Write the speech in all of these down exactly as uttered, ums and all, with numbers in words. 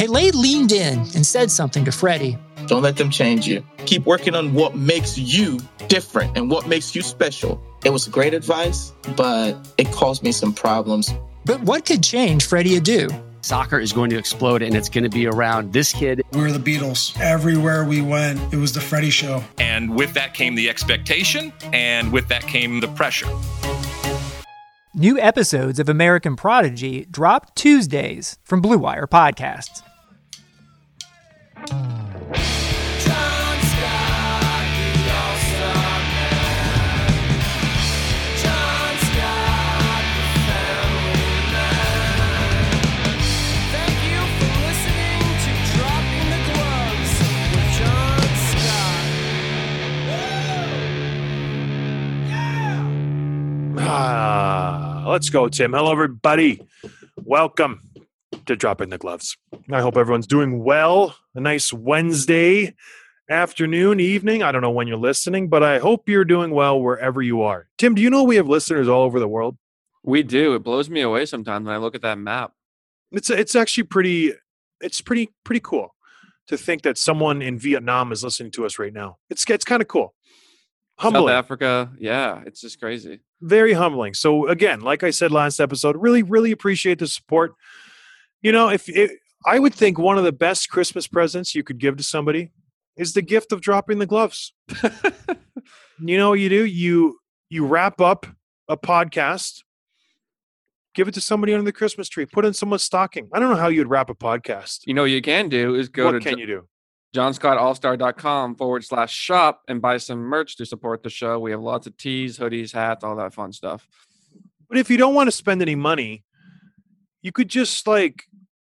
Pele leaned in and said something to Freddie. Don't let them change you. Keep working on what makes you different and what makes you special. It was great advice, but it caused me some problems. But what could change Freddie Adu? Soccer is going to explode, and it's going to be around this kid. We were the Beatles. Everywhere we went, it was the Freddie Show. And with that came the expectation, and with that came the pressure. New episodes of American Prodigy drop Tuesdays from Blue Wire Podcasts. Ah, let's go, Tim. Hello, everybody. Welcome to Dropping the Gloves. I hope everyone's doing well. A nice Wednesday afternoon, evening. I don't know when you're listening, but I hope you're doing well wherever you are. Tim, do you know we have listeners all over the world? We do. It blows me away sometimes when I look at that map. It's it's actually pretty. It's pretty pretty cool to think that someone in Vietnam is listening to us right now. It's it's kind of cool. Humbling. South Africa, yeah, it's just crazy. Very humbling. So again, like I said last episode, really, really appreciate the support. You know, if it, I would think one of the best Christmas presents you could give to somebody is the gift of dropping the gloves. You know what you do? You you wrap up a podcast, give it to somebody under the Christmas tree, put in someone's stocking. I don't know how you'd wrap a podcast. You know what you can do is go what to can you do? johnscottallstar.com forward slash shop and buy some merch to support the show. We have lots of tees, hoodies, hats, all that fun stuff. But if you don't want to spend any money, you could just like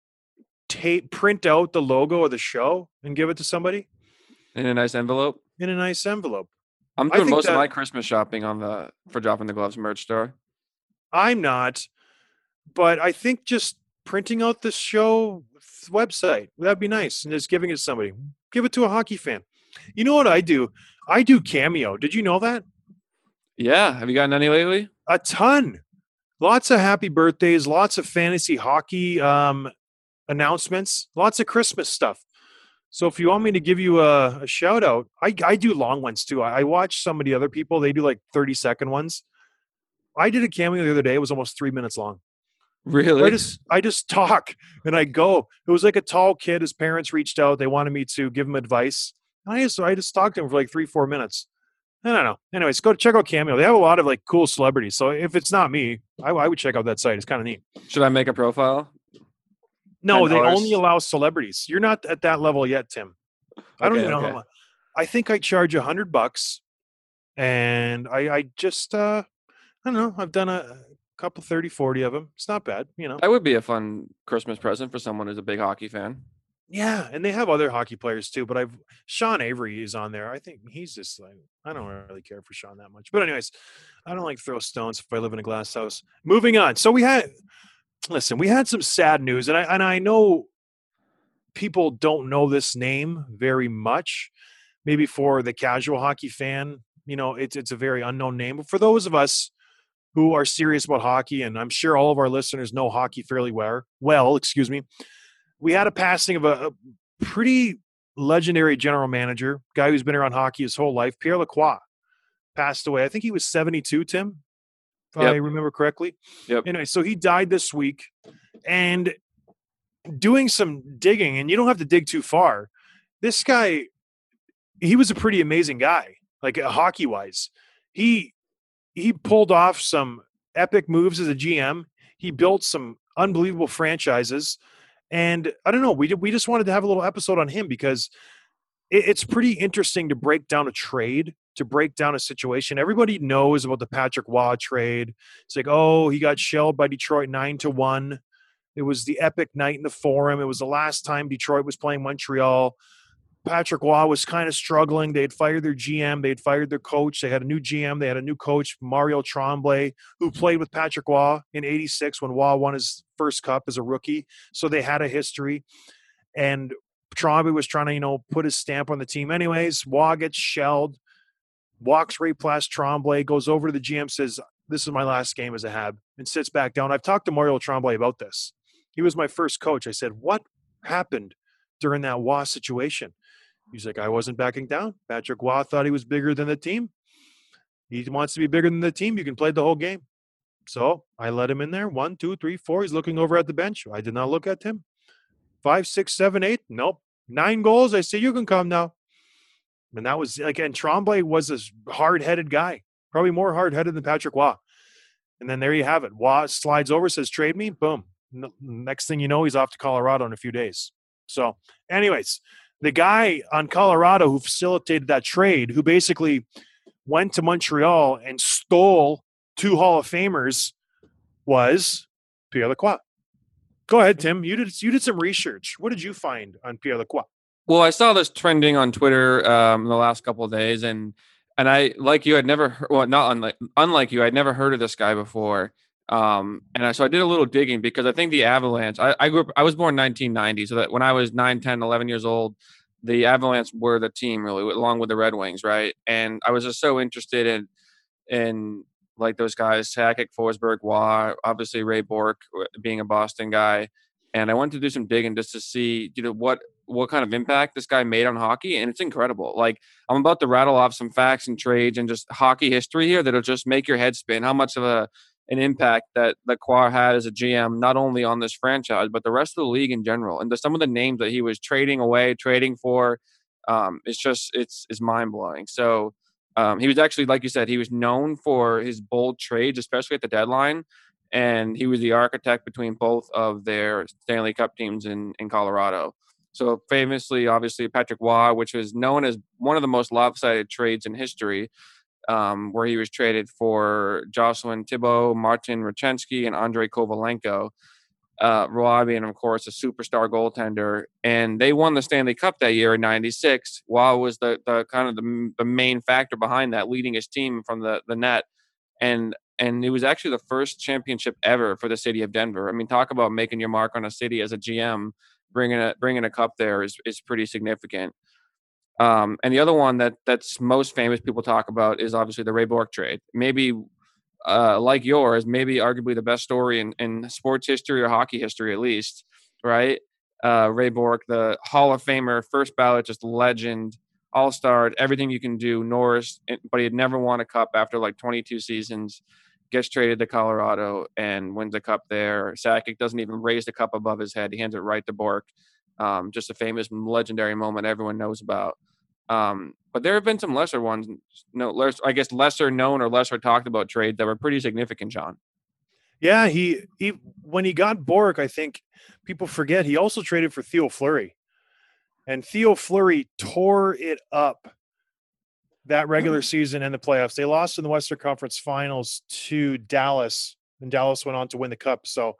tape, print out the logo of the show and give it to somebody in a nice envelope. In a nice envelope. I'm doing most that, of my Christmas shopping on the for Dropping the Gloves merch store. I'm not, but I think just printing out the show website, that'd be nice, and just giving it to somebody. Give it to a hockey fan. You know what I do? I do Cameo. Did you know that? Yeah. Have you gotten any lately? A ton. Lots of happy birthdays, lots of fantasy hockey um, announcements, lots of Christmas stuff. So if you want me to give you a, a shout out, I, I do long ones too. I, I watch some of the other people. They do like thirty second ones. I did a Cameo the other day. It was almost three minutes long. Really? I just I just talk and I go. It was like a tall kid. His parents reached out. They wanted me to give him advice. And I just I just talked to him for like three, four minutes. I don't know. Anyways, go to check out Cameo. They have a lot of like cool celebrities. So if it's not me, I, I would check out that site. It's kind of neat. Should I make a profile? No, ten dollars? They only allow celebrities. You're not at that level yet, Tim. I don't Okay, even know okay. how much. I think I charge a hundred bucks, and I I just uh I don't know. I've done a couple thirty, forty of them. It's not bad, you know. That would be a fun Christmas present for someone who's a big hockey fan. Yeah, and they have other hockey players too, but I've Sean Avery is on there. I think he's just like I don't really care for Sean that much. But anyways, I don't like throw stones if I live in a glass house. Moving on. So we had listen, we had some sad news, and I and I know people don't know this name very much. Maybe for the casual hockey fan, you know, it's it's a very unknown name. But for those of us who are serious about hockey, and I'm sure all of our listeners know hockey fairly well, well, excuse me, we had a passing of a, a pretty legendary general manager, guy who's been around hockey his whole life. Pierre Lacroix passed away. I think he was seventy-two, Tim, if Yep. I remember correctly. Yep. Anyway, so he died this week. And doing some digging, and you don't have to dig too far, this guy, he was a pretty amazing guy, like uh, hockey-wise. He he pulled off some epic moves as a G M. He built some unbelievable franchises. And I don't know, we did, we just wanted to have a little episode on him because it, it's pretty interesting to break down a trade, to break down a situation. Everybody knows about the Patrick Waugh trade. It's like, oh, he got shelled by Detroit nine to one. It was the epic night in the Forum. It was the last time Detroit was playing Montreal. Patrick Waugh was kind of struggling. They had fired their G M. They had fired their coach. They had a new G M. They had a new coach, Mario Tremblay, who played with Patrick Waugh in eighty-six when Waugh won his first cup as a rookie. So they had a history. And Tremblay was trying to, you know, put his stamp on the team. Anyways, Waugh gets shelled, walks right past Tremblay, goes over to the G M, says, this is my last game as a Hab, and sits back down. I've talked to Mario Tremblay about this. He was my first coach. I said, what happened during that Waugh situation. He's like, I wasn't backing down. Patrick Waugh thought he was bigger than the team. He wants to be bigger than the team. You can play the whole game. So I let him in there. One, two, three, four. He's looking over at the bench. I did not look at him. Five, six, seven, eight. Nope. Nine goals. I say, you can come now. And that was, again, Tremblay was a hard-headed guy. Probably more hard-headed than Patrick Waugh. And then there you have it. Waugh slides over, says, trade me. Boom. No, next thing you know, he's off to Colorado in a few days. So anyways, the guy on Colorado who facilitated that trade, who basically went to Montreal and stole two Hall of Famers, was Pierre Lacroix. Go ahead, Tim. You did you did some research. What did you find on Pierre Lacroix? Well, I saw this trending on Twitter um, the last couple of days, and and I, like you, I'd never heard, well, not unlike unlike you, I'd never heard of this guy before. Um, and I, so I did a little digging because I think the Avalanche. I, I grew up. I was born in nineteen ninety, so that when I was nine, ten, eleven years old, the Avalanche were the team really, along with the Red Wings, right? And I was just so interested in in like those guys, Sakic, Forsberg, Waugh, obviously Ray Bourque being a Boston guy. And I wanted to do some digging just to see, you know, what what kind of impact this guy made on hockey. And it's incredible. Like, I'm about to rattle off some facts and trades and just hockey history here that'll just make your head spin how much of a an impact that Lacroix had as a G M, not only on this franchise, but the rest of the league in general. And the, some of the names that he was trading away, trading for, um, it's just, it's, it's mind blowing. So um, he was actually, like you said, he was known for his bold trades, especially at the deadline. And he was the architect between both of their Stanley Cup teams in, in Colorado. So famously, obviously, Patrick Waugh, which is known as one of the most lopsided trades in history, um, where he was traded for Jocelyn Thibault, Martin Rachensky, and Andrei Kovalenko. Uh, Waugh being, of course, a superstar goaltender. And they won the Stanley Cup that year in ninety-six. Waugh was the, the kind of the, the main factor behind that, leading his team from the, the net. And And it was actually the first championship ever for the city of Denver. I mean, talk about making your mark on a city as a G M. Bringing a bringing a cup there is is pretty significant. Um, and the other one that that's most famous people talk about is obviously the Ray Bourque trade. Maybe uh, like yours, maybe arguably the best story in, in sports history or hockey history, at least, right? Uh, Ray Bourque, the Hall of Famer, first ballot, just legend, all-star, everything you can do, Norris, but he had never won a cup after like twenty-two seasons. Gets traded to Colorado and wins a cup there. Sakic doesn't even raise the cup above his head. He hands it right to Bourque. Um, just a famous, legendary moment everyone knows about. Um, but there have been some lesser ones, no, less, I guess lesser known or lesser talked about trades that were pretty significant, John. Yeah, he, he when he got Bourque, I think people forget he also traded for Theo Fleury. And Theo Fleury tore it up that regular season and the playoffs. They lost in the Western Conference Finals to Dallas, and Dallas went on to win the cup. So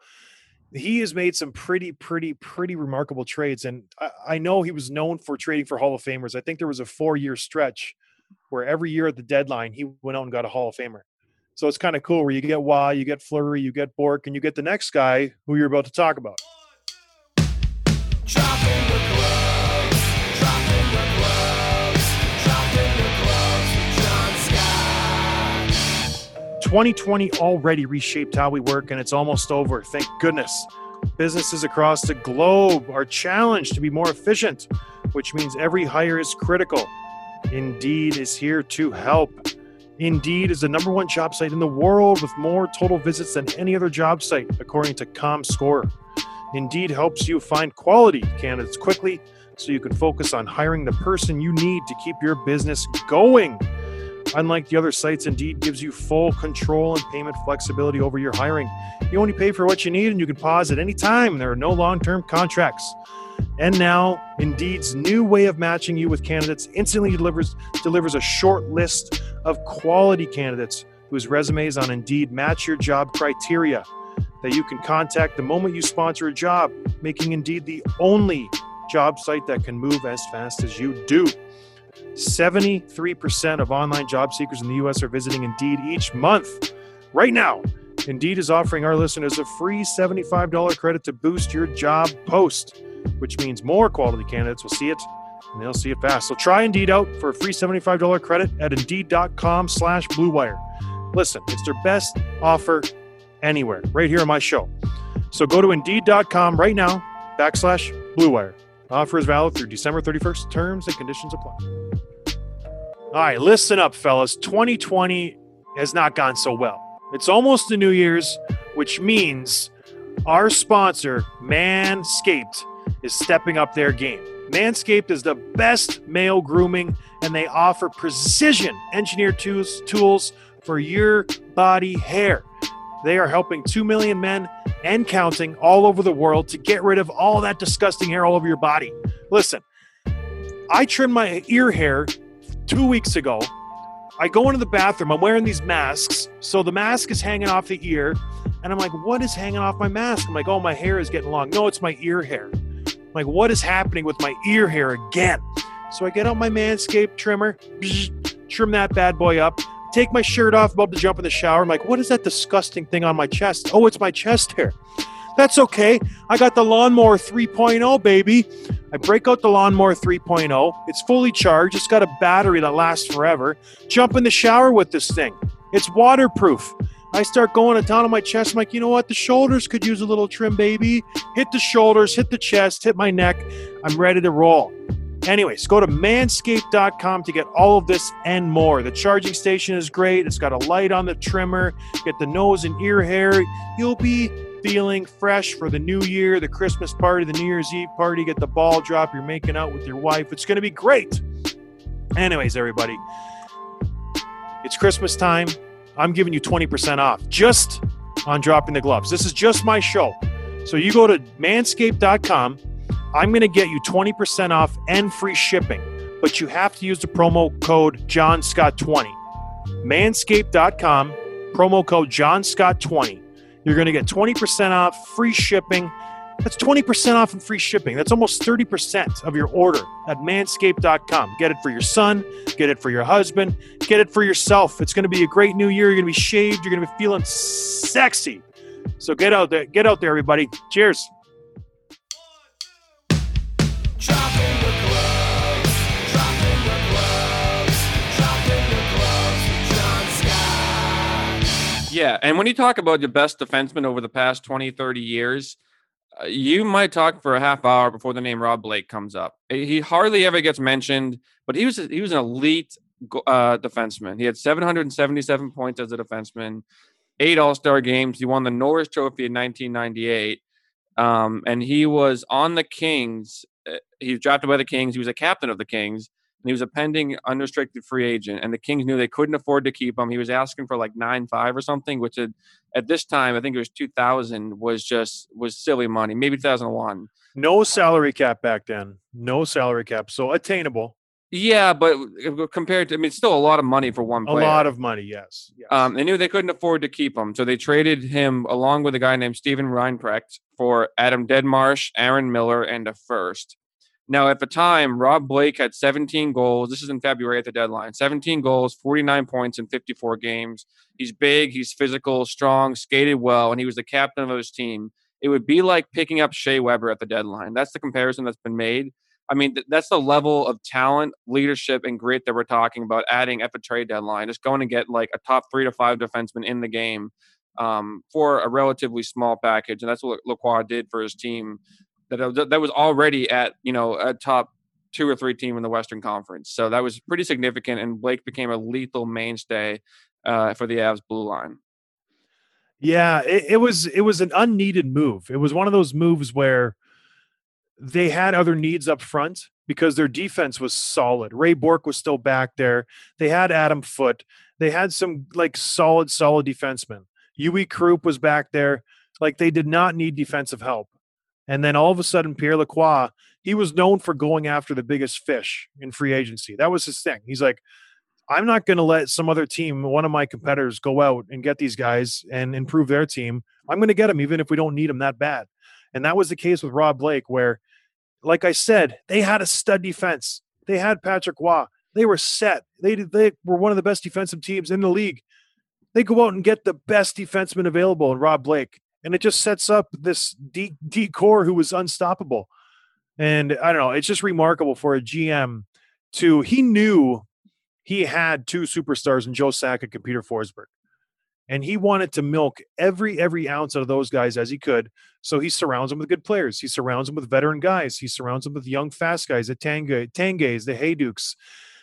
he has made some pretty, pretty, pretty remarkable trades. And I, I know he was known for trading for Hall of Famers. I think there was a four-year stretch where every year at the deadline, he went out and got a Hall of Famer. So it's kind of cool where you get Waugh, you get Fleury, you get Bourque, and you get the next guy who you're about to talk about. twenty twenty already reshaped how we work, and it's almost over. Thank goodness. Businesses across the globe are challenged to be more efficient, which means every hire is critical. Indeed is here to help. Indeed is the number one job site in the world with more total visits than any other job site, according to ComScore. Indeed helps you find quality candidates quickly so you can focus on hiring the person you need to keep your business going. Unlike the other sites, Indeed gives you full control and payment flexibility over your hiring. You only pay for what you need, and you can pause at any time. There are no long-term contracts. And now, Indeed's new way of matching you with candidates instantly delivers delivers a short list of quality candidates whose resumes on Indeed match your job criteria that you can contact the moment you sponsor a job, making Indeed the only job site that can move as fast as you do. seventy-three percent of online job seekers in the U S are visiting Indeed each month. Right now, Indeed is offering our listeners a free seventy-five dollars credit to boost your job post, which means more quality candidates will see it, and they'll see it fast. So try Indeed out for a free seventy-five dollars credit at Indeed.com slash Blue Wire. Listen, it's their best offer anywhere, right here on my show. So go to Indeed.com right now, backslash Blue Wire. Offer is valid through December thirty-first. Terms and conditions apply. All right, listen up, fellas. twenty twenty has not gone so well. It's almost the New Year's, which means our sponsor, Manscaped, is stepping up their game. Manscaped is the best male grooming, and they offer precision engineered tools, tools for your body hair. They are helping two million men and counting all over the world to get rid of all that disgusting hair all over your body. Listen, I trimmed my ear hair two weeks ago. I go into the bathroom. I'm wearing these masks. So the mask is hanging off the ear. And I'm like, what is hanging off my mask? I'm like, oh, my hair is getting long. No, it's my ear hair. I'm like, what is happening with my ear hair again? So I get out my Manscaped trimmer, trim that bad boy up, take my shirt off, about to jump in the shower. I'm like, what is that disgusting thing on my chest? Oh, it's my chest hair. That's okay. I got the Lawnmower three point oh, baby. I break out the Lawnmower three point oh. It's fully charged. It's got a battery that lasts forever. Jump in the shower with this thing. It's waterproof. I start going down on my chest. I'm like, you know what? The shoulders could use a little trim, baby. Hit the shoulders, hit the chest, hit my neck. I'm ready to roll. Anyways, go to manscaped dot com to get all of this and more. The charging station is great. It's got a light on the trimmer. Get the nose and ear hair. You'll be feeling fresh for the new year, the Christmas party, the New Year's Eve party. Get the ball drop. You're making out with your wife. It's going to be great. Anyways, everybody, it's Christmas time. I'm giving you twenty percent off just on Dropping the Gloves. This is just my show. So you go to manscaped dot com. I'm going to get you twenty percent off and free shipping, but you have to use the promo code John Scott twenty. manscaped dot com, promo code John Scott twenty. You're going to get twenty percent off, free shipping. That's twenty percent off and free shipping. That's almost thirty percent of your order at manscaped dot com. Get it for your son. Get it for your husband. Get it for yourself. It's going to be a great new year. You're going to be shaved. You're going to be feeling sexy. So get out there. Get out there, everybody. Cheers. Dropping the gloves, dropping the gloves, dropping the gloves with John Scott. Yeah, and when you talk about the best defenseman over the past twenty, thirty years, uh, you might talk for a half hour before the name Rob Blake comes up. He hardly ever gets mentioned, but he was he was an elite uh, defenseman. He had seven hundred seventy-seven points as a defenseman, eight All-Star games. He won the Norris Trophy in nineteen ninety-eight, um, and he was on the Kings. He was drafted by the Kings. He was a captain of the Kings, and he was a pending unrestricted free agent. And the Kings knew they couldn't afford to keep him. He was asking for like nine five or something, which had, at this time, I think it was two thousand, was just was silly money. Maybe two thousand one. No salary cap back then. No salary cap, so attainable. Yeah, but compared to, I mean, it's still a lot of money for one player. A lot of money, yes. yes. Um, they knew they couldn't afford to keep him, so they traded him along with a guy named Steven Reinprecht for Adam Deadmarsh, Aaron Miller, and a first. Now, at the time, Rob Blake had seventeen goals. This is in February at the deadline. seventeen goals, forty-nine points in fifty-four games. He's big, he's physical, strong, skated well, and he was the captain of his team. It would be like picking up Shea Weber at the deadline. That's the comparison that's been made. I mean, th- that's the level of talent, leadership, and grit that we're talking about adding at the trade deadline. Just going to get like a top three to five defenseman in the game um, for a relatively small package. And that's what Lacroix did for his team. That, that was already at, you know, a top two or three team in the Western Conference. So that was pretty significant, and Blake became a lethal mainstay uh, for the Avs blue line. Yeah, it, it was it was an unneeded move. It was one of those moves where they had other needs up front because their defense was solid. Ray Bourque was still back there. They had Adam Foote. They had some like solid, solid defensemen. Uwe Krupp was back there. Like they did not need defensive help. And then all of a sudden, Pierre Lacroix, he was known for going after the biggest fish in free agency. That was his thing. He's like, I'm not going to let some other team, one of my competitors, go out and get these guys and improve their team. I'm going to get them even if we don't need them that bad. And that was the case with Rob Blake, where, like I said, they had a stud defense. They had Patrick Roy. They were set. They, they were one of the best defensive teams in the league. They go out and get the best defenseman available in Rob Blake. And it just sets up this D, D core who was unstoppable. And I don't know, it's just remarkable for a G M to, he knew he had two superstars in Joe Sakic and Peter Forsberg. And he wanted to milk every every ounce out of those guys as he could. So he surrounds them with good players. He surrounds them with veteran guys. He surrounds them with young, fast guys, the Tanga, Tangays, the Haydukes.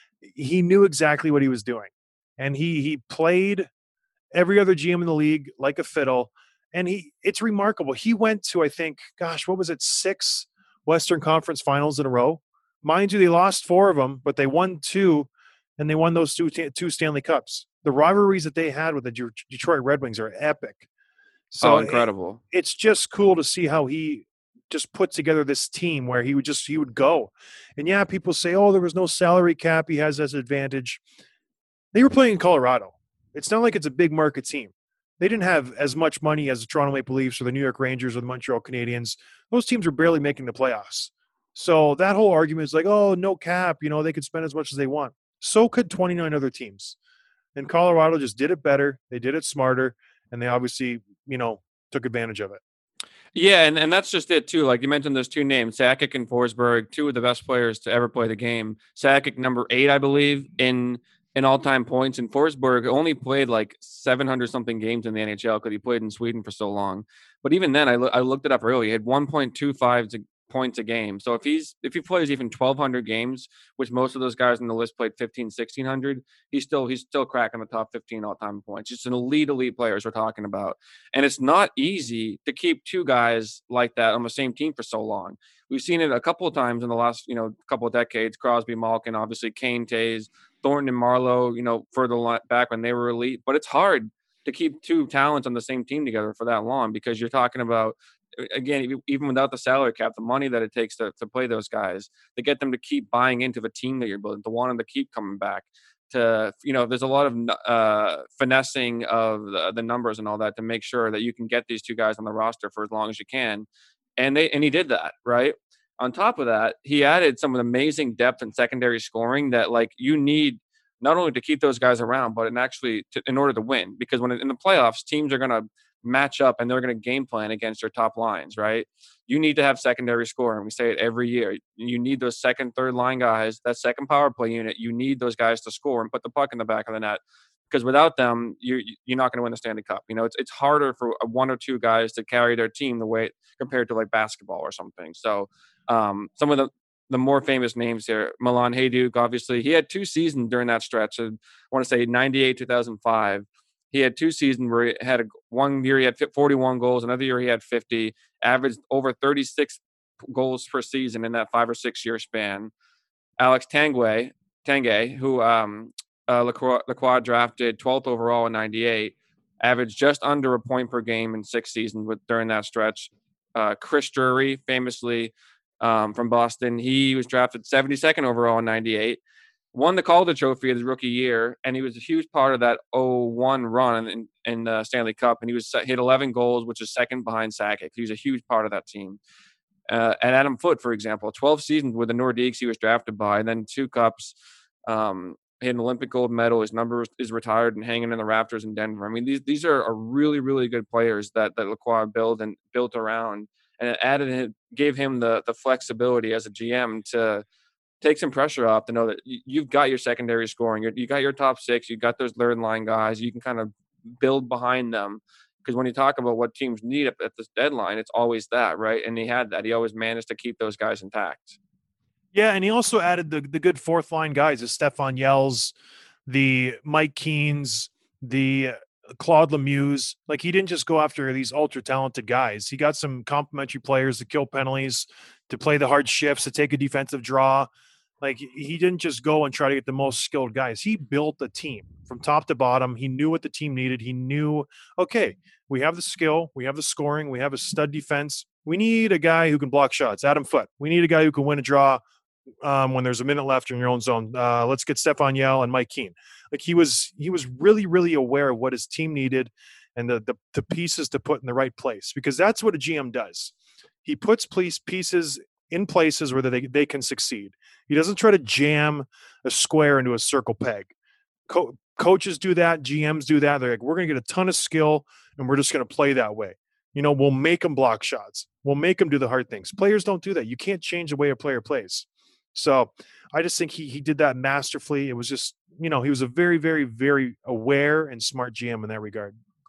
He knew exactly what he was doing. And he he played every other G M in the league like a fiddle. And he it's remarkable. He went to, I think, gosh, what was it, six Western Conference finals in a row? Mind you, they lost four of them, but they won two, and they won those two, two Stanley Cups. The rivalries that they had with the De- Detroit Red Wings are epic. So Oh, incredible. It, it's just cool to see how he just put together this team where he would just he would go. And yeah, people say, oh, there was no salary cap. He has this advantage. They were playing in Colorado. It's not like it's a big market team. They didn't have as much money as the Toronto Maple Leafs or the New York Rangers or the Montreal Canadiens. Those teams were barely making the playoffs. So that whole argument is like, oh, no cap. You know, they could spend as much as they want. So could twenty-nine other teams. And Colorado just did it better. They did it smarter. And they obviously, you know, took advantage of it. Yeah, and, and that's just it, too. Like you mentioned those two names, Sakic and Forsberg, two of the best players to ever play the game. Sakic, number eight, I believe, in in all-time points. And Forsberg only played like seven hundred something games in the N H L because he played in Sweden for so long. But even then, I, lo- I looked it up earlier. He had one point two five to points a game. So if he's if he plays even twelve hundred games, which most of those guys on the list played fifteen, sixteen hundred, he's still he's still cracking the top fifteen all-time points. It's an elite, elite players we're talking about. And it's not easy to keep two guys like that on the same team for so long. We've seen it a couple of times in the last, you know, couple of decades. Crosby, Malkin, obviously Kane, Taves, Thornton and Marlowe, you know, further back when they were elite. But it's hard to keep two talents on the same team together for that long because you're talking about, again, even without the salary cap, the money that it takes to, to play those guys, to get them to keep buying into the team that you're building, to want them to keep coming back, to, you know, there's a lot of uh, finessing of the, the numbers and all that to make sure that you can get these two guys on the roster for as long as you can. And they and he did that, right? On top of that, he added some amazing depth and secondary scoring that, like, you need not only to keep those guys around, but in actually to, in order to win. Because when in the playoffs, teams are going to match up and they're going to game plan against your top lines, right? You need to have secondary scoring. We say it every year. You need those second, third line guys, that second power play unit. You need those guys to score and put the puck in the back of the net. Because without them, you you're not going to win the Stanley Cup. You know, it's it's harder for one or two guys to carry their team the way compared to like basketball or something. So um, some of the the more famous names here, Milan Hajduk, obviously, he had two seasons during that stretch. I want to say ninety-eight, two thousand five. He had two seasons where he had a, one year he had forty-one goals, another year he had fifty, averaged over thirty-six goals per season in that five or six year span. Alex Tanguay, Tanguay, who um, uh, Lacroix, Lacroix drafted twelfth overall in ninety-eight, averaged just under a point per game in six seasons with, during that stretch. Uh, Chris Drury, famously um, from Boston, he was drafted seventy-second overall in ninety-eight. Won the Calder Trophy his rookie year, and he was a huge part of that oh one run in, in the Stanley Cup. And he was hit eleven goals, which is second behind Sakic. He was a huge part of that team. Uh, and Adam Foote, for example, twelve seasons with the Nordiques he was drafted by, and then two cups. Um, he had an Olympic gold medal. His number is retired and hanging in the rafters in Denver. I mean, these these are, are really, really good players that that Lacroix built and built around, and it added it gave him the the flexibility as a G M to take some pressure off, to know that you've got your secondary scoring, you you got your top six, you got those third line guys, you can kind of build behind them. Because when you talk about what teams need at this deadline, it's always that, right? And he had that. He always managed to keep those guys intact. Yeah, and he also added the the good fourth line guys, the Stefan Yells, the Mike Keens, the Claude Lemieux. Like, he didn't just go after these ultra talented guys. He got some complementary players to kill penalties, to play the hard shifts, to take a defensive draw. Like, he didn't just go and try to get the most skilled guys. He built a team from top to bottom. He knew what the team needed. He knew, okay, we have the skill, we have the scoring, we have a stud defense. We need a guy who can block shots. Adam Foote. We need a guy who can win a draw um, when there's a minute left in your own zone. Uh, let's get Stefan Yell and Mike Keane. Like, he was he was really, really aware of what his team needed and the, the the pieces to put in the right place, because that's what a G M does. He puts piece, pieces in places where they, they can succeed. He doesn't try to jam a square into a circle peg. Co- coaches do that. G Ms do that. They're like, we're going to get a ton of skill and we're just going to play that way. You know, we'll make them block shots. We'll make them do the hard things. Players don't do that. You can't change the way a player plays. So I just think he he did that masterfully. It was just, you know, he was a very, very, very aware and smart G M in that regard.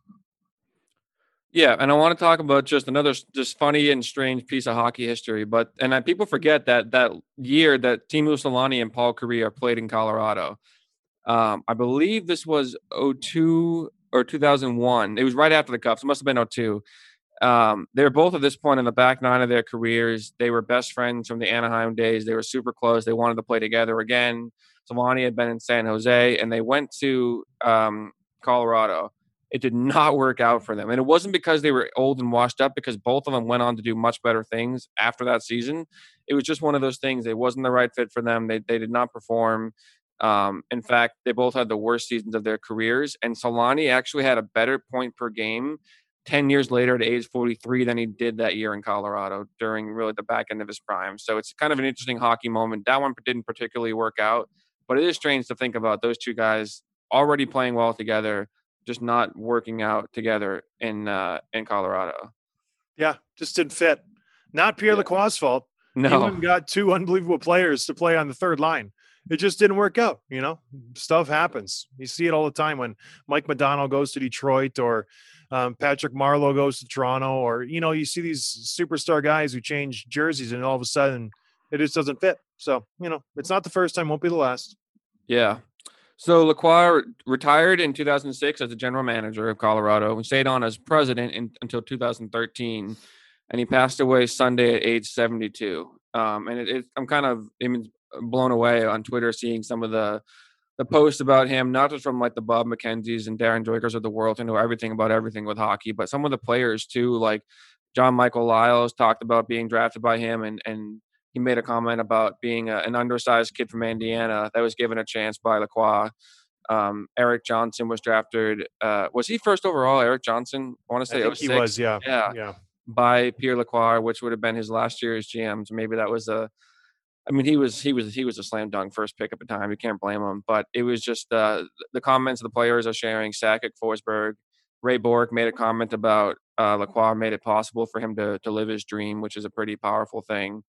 Yeah, and I want to talk about just another s- just funny and strange piece of hockey history. But and I, people forget that that year that Teemu Solani and Paul Kariya played in Colorado. Um, I believe this was oh two or two thousand one. It was right after the Cups. It must have been oh two. Um, they were both at this point in the back nine of their careers. They were best friends from the Anaheim days. They were super close. They wanted to play together again. Solani had been in San Jose, and they went to um, Colorado. It did not work out for them. And it wasn't because they were old and washed up, because both of them went on to do much better things after that season. It was just one of those things. It wasn't the right fit for them. They, they did not perform. Um, in fact, they both had the worst seasons of their careers. And Solani actually had a better point per game ten years later at age forty-three than he did that year in Colorado during really the back end of his prime. So it's kind of an interesting hockey moment. That one didn't particularly work out, but it is strange to think about those two guys already playing well together, just not working out together in uh, in Colorado. Yeah, just didn't fit. Not Pierre Yeah. Lacroix's fault. No. He went and got two unbelievable players to play on the third line. It just didn't work out. You know, stuff happens. You see it all the time when Mike Modano goes to Detroit, or um, Patrick Marleau goes to Toronto, or, you know, you see these superstar guys who change jerseys and all of a sudden it just doesn't fit. So, you know, it's not the first time, won't be the last. Yeah. So Lacroix retired in two thousand six as the general manager of Colorado and stayed on as president in, until two thousand thirteen. And he passed away Sunday at age seventy-two. Um, and it, it, I'm kind of I mean, blown away on Twitter seeing some of the the posts about him, not just from like the Bob McKenzie's and Darren Joikers of the world who know everything about everything with hockey, but some of the players too, like John Michael Lyles talked about being drafted by him, and and he made a comment about being a, an undersized kid from Indiana that was given a chance by Lacroix. Um, Eric Johnson was drafted. Uh, was he first overall? Eric Johnson, I want to say I think he was, yeah. yeah, Yeah. by Pierre Lacroix, which would have been his last year as G M. So maybe that was a. I mean, he was he was he was a slam dunk first pick at the time. You can't blame him. But it was just uh, the comments the players are sharing. Sakic, Forsberg, Ray Bork made a comment about uh, Lacroix made it possible for him to to live his dream, which is a pretty powerful thing.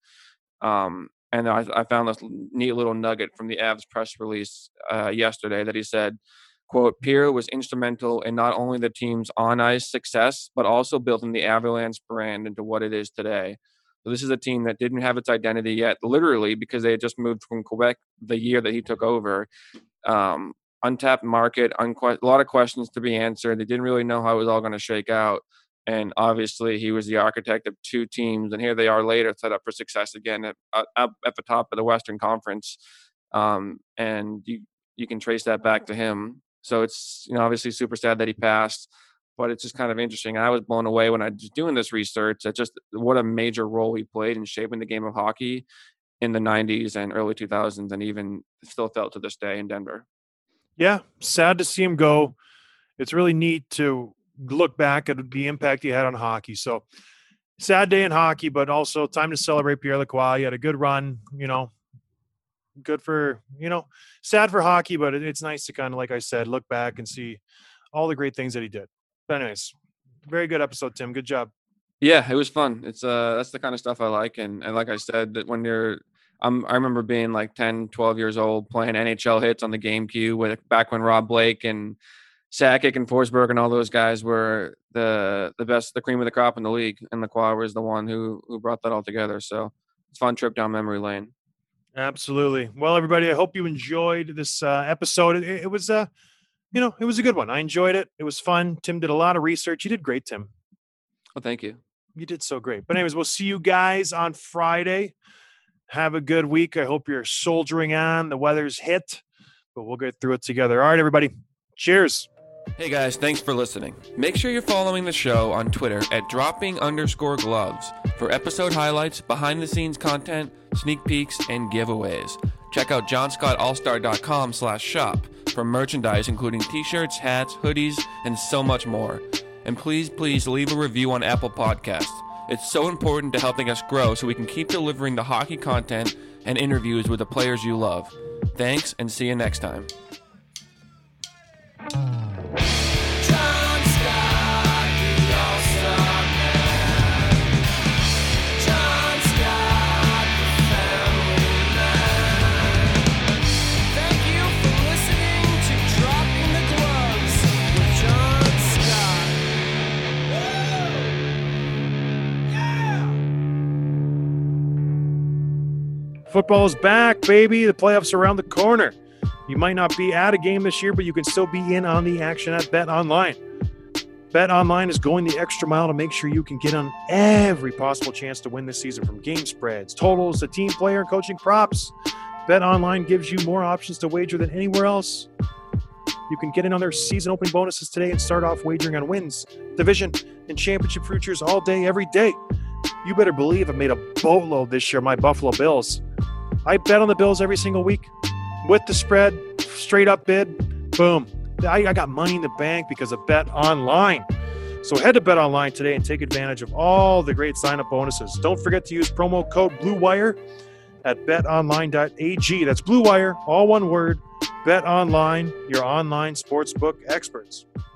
Um, and I, I found this neat little nugget from the Avs press release uh, yesterday that he said, quote, Pierre was instrumental in not only the team's on-ice success, but also building the Avalanche brand into what it is today. So this is a team that didn't have its identity yet, literally, because they had just moved from Quebec the year that he took over. Um, untapped market, unque- a lot of questions to be answered. They didn't really know how it was all going to shake out. And obviously, he was the architect of two teams. And here they are later, set up for success again at, up at the top of the Western Conference. Um, and you, you can trace that back to him. So it's, you know, obviously super sad that he passed. But it's just kind of interesting. I was blown away when I was doing this research at just what a major role he played in shaping the game of hockey in the nineties and early two thousands, and even still felt to this day in Denver. Yeah, sad to see him go. It's really neat to look back at the impact he had on hockey. So sad day in hockey, but also time to celebrate Pierre Lacroix. He had a good run, you know, good for, you know, sad for hockey, but it, it's nice to kind of, like I said, look back and see all the great things that he did. But anyways, very good episode, Tim. Good job. Yeah, it was fun. It's uh that's the kind of stuff I like. And and like I said, that when you're I'm I remember being like ten, twelve years old playing N H L hits on the GameCube with back when Rob Blake and Sakic and Forsberg and all those guys were the the best, the cream of the crop in the league. And Lacroix was the one who who brought that all together. So it's a fun trip down memory lane. Absolutely. Well, everybody, I hope you enjoyed this uh, episode. It, it was uh you know, it was a good one. I enjoyed it. It was fun. Tim did a lot of research. You did great, Tim. Well, thank you. You did so great. But anyways, we'll see you guys on Friday. Have a good week. I hope you're soldiering on. The weather's hit, but we'll get through it together. All right, everybody. Cheers. Hey guys, thanks for listening. Make sure you're following the show on Twitter at dropping underscore gloves for episode highlights, behind the scenes content, sneak peeks, and giveaways. Check out johnscottallstar.com slash shop for merchandise including t-shirts, hats, hoodies, and so much more. And please, please leave a review on Apple Podcasts. It's so important to helping us grow so we can keep delivering the hockey content and interviews with the players you love. Thanks, and see you next time. John Scott, the All-Star Man. John Scott, the Family Man. Thank you for listening to Dropping the Gloves with John Scott. Football is back, baby. The playoffs are around the corner. You might not be at a game this year, but you can still be in on the action at BetOnline. BetOnline is going the extra mile to make sure you can get on every possible chance to win this season, from game spreads, totals, to team player and coaching props. BetOnline gives you more options to wager than anywhere else. You can get in on their season opening bonuses today and start off wagering on wins, division, and championship futures all day, every day. You better believe I've made a boatload this year, my Buffalo Bills. I bet on the Bills every single week with the spread, straight up bid, boom. I, I got money in the bank because of BetOnline. So head to BetOnline today and take advantage of all the great sign-up bonuses. Don't forget to use promo code BlueWire at bet online dot a g. That's BlueWire, all one word. BetOnline, your online sportsbook experts.